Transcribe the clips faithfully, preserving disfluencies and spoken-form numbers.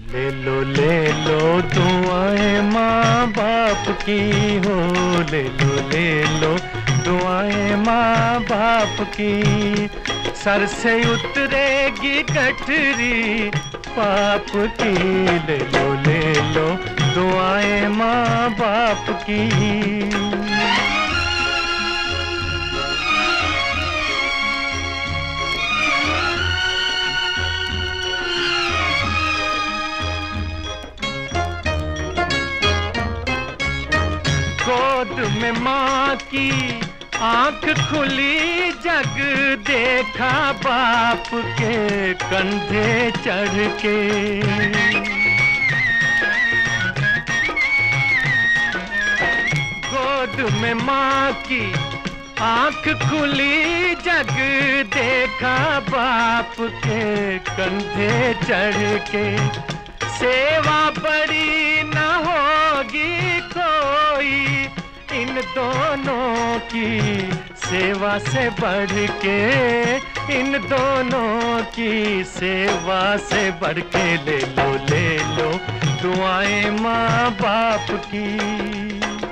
ले लो ले लो दुआएं माँ बाप की हो, ले लो ले लो दुआएं माँ बाप की। सर से उतरेगी गठरी पाप की, ले लो ले लो दुआएं माँ बाप की। गोद में माँ की आंख खुली, जग देखा बाप के कंधे चढ़ के। गोद में माँ की आंख खुली, जग देखा बाप के कंधे चढ़ के। सेवा बड़ी न होगी कोई इन दोनों की, सेवा से बढ़ के, इन दोनों की सेवा से बढ़ के। ले लो ले लो दुआएं माँ बाप की।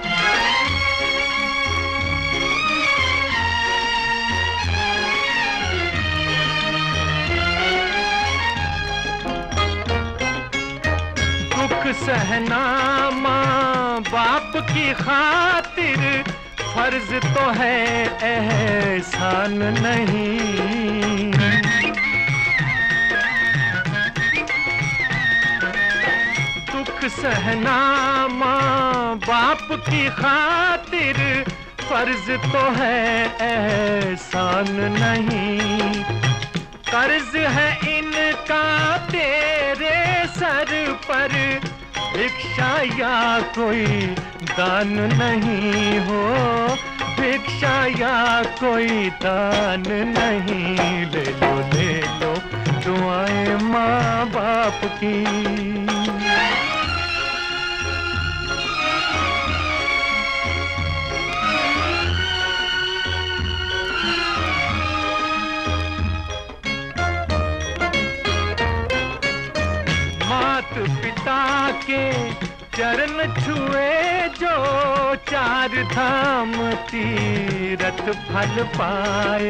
सहना माँ बाप की खातिर फर्ज तो है, एहसान नहीं। दुख सहना माँ बाप की खातिर फर्ज तो है, एहसान नहीं। कर्ज है इनका तेरे सर पर, भिक्षा या कोई दान नहीं हो, भिक्षा या कोई दान नहीं। ले लो ले लो दुआएं माँ बाप की। मात पिता के चरण छुए जो, चार धाम तीरथ फल पाए।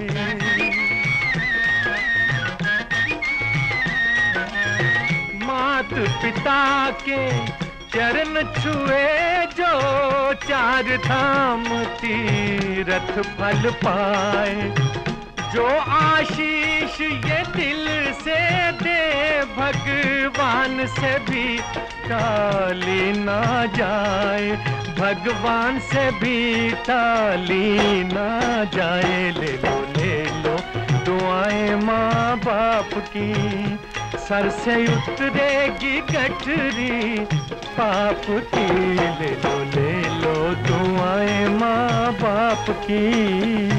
मात पिता के चरण छुए जो, चार धाम तीरथ फल पाए। जो आशीष ये दिल से दे, भगवान से भी टाली ना जाए, भगवान से भी टाली ना जाए। ले लो ले लो दुआएं माँ बाप की, सर से उतरेगी गठरी पाप की। ले लो ले लो दुआएं माँ बाप की।